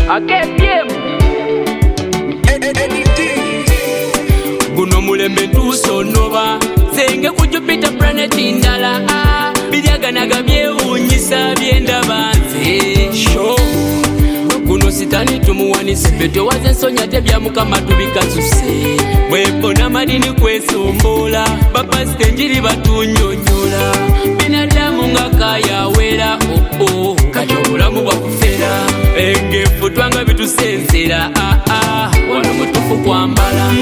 Guno mulembe ntusonoba senge ku Jupiter planet ndala biryaganaga byewunyisa byendaba nze sho guno sitani tumuwanise beto wazensonya tebya mukama tubikazuse bwebona madini kwesombola bapasite njiri batunyonyola binadamu nga kayawera kati obulamu bwakufera engefu twanga bitusensera wano mutufu kwambala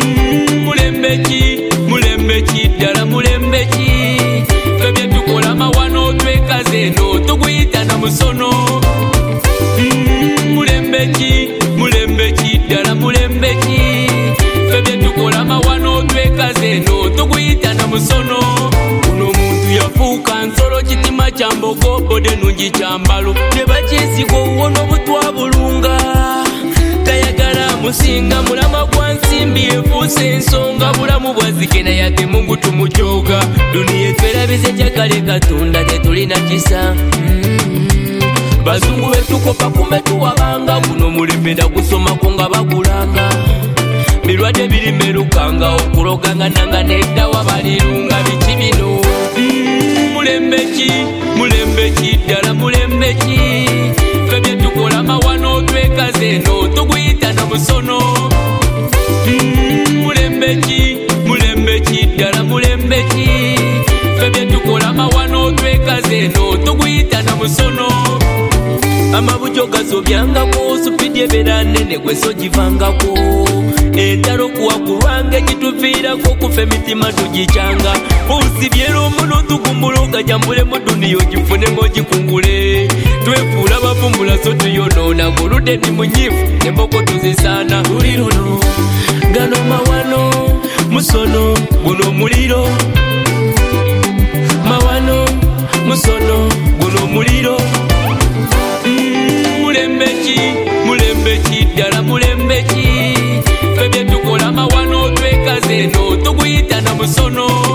mulembeki ddala mulembeki febye tukola mawano twekaze eno tuguyita na musono mulembeki ddala mulembeki febye tukola mawano twekaze eno tuguyita na musono uno muntu yafuuka nsolo kitima kya mbogo bode nungi kyambalo tebakyesiga obuwono butwa bulunga tayagala musinga mulama gwa nsimbi efuuse ensonga bulamu bwazikena yate mungu tumujoga duniya twerabize kyakale katonda tetulina kisa bazungu betukopa kumbe tuwabanga guno mulembe ndagusomako nga bagulanga birwadde birimerukanga okuloganga nanga neddawa balirunga biki bino mulembeki ddala mulembeki febye tukola mawano twekaze eno tuguyita na musono mulembeki ddala mulembeki febye tukola mawano twekaze eno tuguyita na musono amabujo gasobyangako supidi ebera nene gweso givangako entalo kuwakulwange gituviirako kufa emitima tugicanga usibyera omuno tukumbuluka jambule mu duniya ogifunemu ogikungule twefuula bavumbula so tuyonoona goludde ndi munyifu emboko tuzisaana luli luno gano mawano musono guno muliro mawano musono guno muliro mulembeki ddala mulembeki febye tukola mawano twekaze eno tuguyita na musono